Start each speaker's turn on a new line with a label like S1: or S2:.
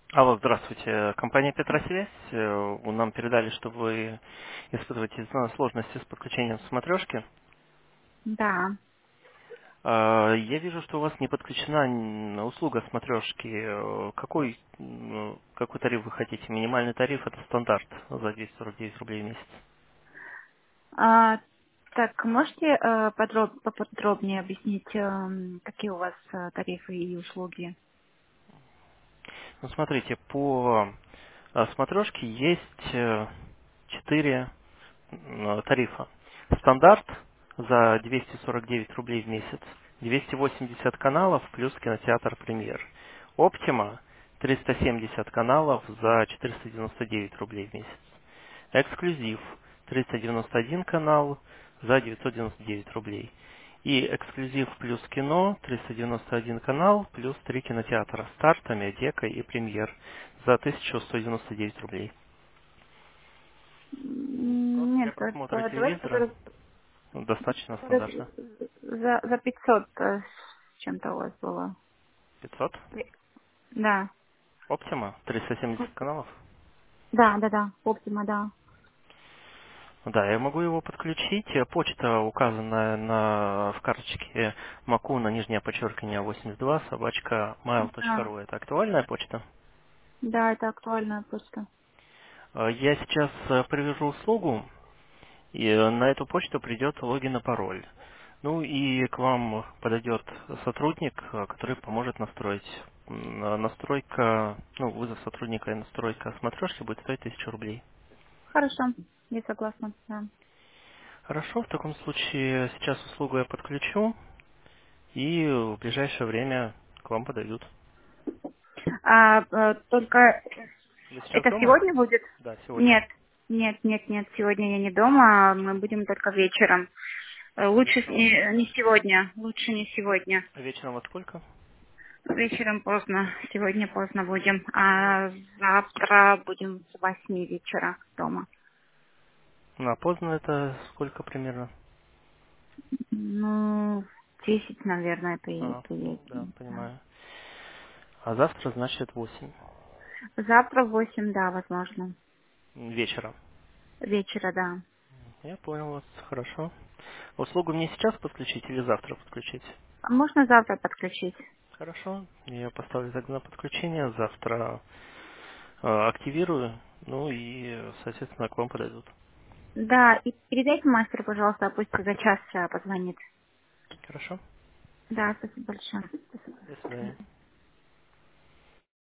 S1: Алло, здравствуйте. Компания Петросвязь. Нам передали, что вы испытываете сложности с подключением смотрешки.
S2: Да.
S1: Я вижу, что у вас не подключена услуга смотрешки. Какой тариф вы хотите? Минимальный тариф — это стандарт за 249 рублей в месяц.
S2: А, так, можете поподробнее объяснить, какие у вас тарифы и услуги?
S1: Ну, смотрите, по смотрешке есть 4 тарифа. Стандарт за 249 рублей в месяц, 280 каналов плюс кинотеатр «Премьер». Оптима — 370 каналов за 499 рублей в месяц. Эксклюзив — 391 канал за 999 рублей. И эксклюзив плюс кино — 391 канал плюс 3 кинотеатра: «Старт», «Амедека» и «Премьер» за 1199 рублей. Просто для
S2: Нет,
S1: просмотра
S2: давайте
S1: телевизора достаточно стандартно.
S2: за 500 с чем-то у вас было.
S1: 500.
S2: Да.
S1: Оптима, 370 каналов.
S2: Да, Оптима, да.
S1: Да, я могу его подключить. Почта, указанная в карточке Макуна, нижнее подчеркивание 82, собачка
S2: Да,
S1: mail.ru. Это актуальная почта?
S2: да, это актуальная почта.
S1: Я сейчас привяжу услугу, и на эту почту придет логин и пароль. Ну и к вам подойдет сотрудник, который поможет настроить. Настройка, ну, вызов сотрудника и настройка смотрешки будет стоить 1000 рублей.
S2: Хорошо, я согласна, да.
S1: Хорошо, в таком случае сейчас услугу я подключу, и в ближайшее время к вам подойдут.
S2: Только
S1: Вы сейчас
S2: это
S1: дома?
S2: сегодня будет?
S1: Да, сегодня.
S2: Нет, нет, сегодня я не дома, мы будем только вечером. Лучше
S1: Хорошо.
S2: не сегодня, лучше не сегодня.
S1: Вечером во сколько?
S2: Вечером поздно, сегодня поздно будем,
S1: Ну,
S2: а завтра будем с 8 вечера дома.
S1: а поздно это сколько примерно?
S2: Ну, 10, наверное,
S1: Ну
S2: приедем.
S1: да,
S2: Да.
S1: понимаю. А завтра, значит, 8
S2: Завтра в 8, да, возможно.
S1: вечера.
S2: Вечера, да.
S1: Я понял вас, хорошо. Услугу мне сейчас подключить или завтра подключить?
S2: А можно завтра подключить?
S1: Хорошо, я поставлю тогда на подключение, завтра активирую, ну и, соответственно, к вам подойдут.
S2: Да, и передайте мастеру, пожалуйста, пусть за час позвонит.
S1: Хорошо,
S2: Да, спасибо большое.
S1: до свидания.